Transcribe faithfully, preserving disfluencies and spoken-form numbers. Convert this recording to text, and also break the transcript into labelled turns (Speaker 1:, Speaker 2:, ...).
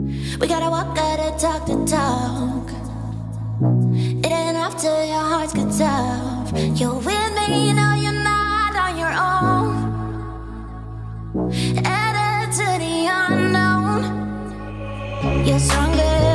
Speaker 1: We gotta walk, gotta talk the talk. It ain't enough till your hearts get tough. You're with me, you know you're not on your own. Headed to the unknown. You're stronger